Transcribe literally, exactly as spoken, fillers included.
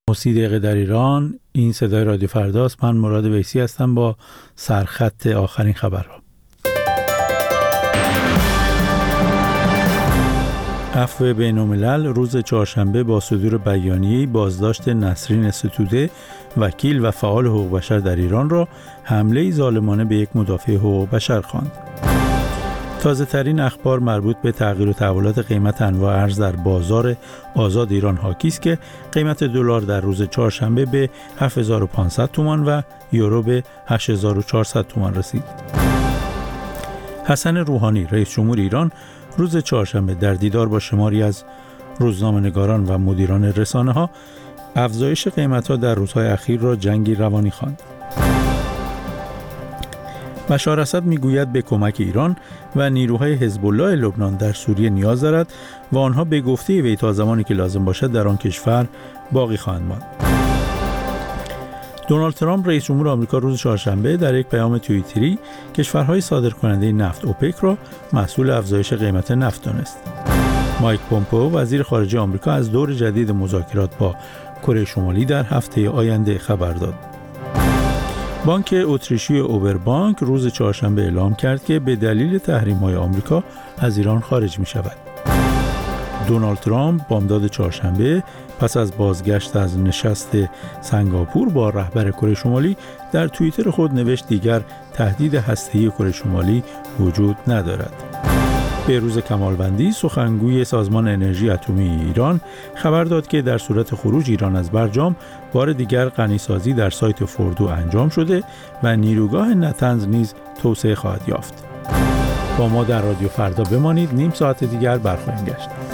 سی دقیقه در ایران. این صدای رادیو فرداست. من مراد ویسی هستم با سرخط آخرین خبرها. عفو بین‌الملل روز چهارشنبه با صدور بیانیه‌ای بازداشت نسرین ستوده، وکیل و فعال حقوق بشر در ایران را حمله ظالمانه به یک مدافع حقوق بشر خواند. تازه ترین اخبار مربوط به تغییر و تحولات قیمت انواع ارز در بازار آزاد ایران حاکی است که قیمت دلار در روز چهارشنبه به هفت هزار و پانصد تومان و یورو به هشت هزار و چهارصد تومان رسید. حسن روحانی رئیس جمهور ایران روز چهارشنبه در دیدار با شماری از روزنامه‌نگاران و مدیران رسانه‌ها افزایش قیمت‌ها در روزهای اخیر را جنگی روانی خواند. بشار اسد میگوید به کمک ایران و نیروهای حزب الله لبنان در سوریه نیاز دارد و آنها به گفته وی تا زمانی که لازم باشد در آن کشور باقی خواهند ماند. دونالد ترامپ رئیس جمهور آمریکا روز چهارشنبه در یک پیام توییتری کشورهای صادرکننده نفت اوپک را مسئول افزایش قیمت نفت دانست. مایک پومپئو وزیر خارجه آمریکا از دور جدید مذاکرات با کره شمالی در هفته آینده خبر داد. بانک اتریشی اوبربانک روز چهارشنبه اعلام کرد که به دلیل تحریم‌های آمریکا از ایران خارج می‌شود. دونالد ترامپ بامداد چهارشنبه پس از بازگشت از نشست سنگاپور با رهبر کره شمالی در توییتر خود نوشت دیگر تهدید هسته‌ای کره شمالی وجود ندارد. بهروز کمالوندی سخنگوی سازمان انرژی اتمی ایران خبر داد که در صورت خروج ایران از برجام بار دیگر غنیسازی در سایت فوردو انجام شده و نیروگاه نتنز نیز توسعه خواهد یافت. با ما در رادیو فردا بمانید. نیم ساعت دیگر برخواهیم گشت.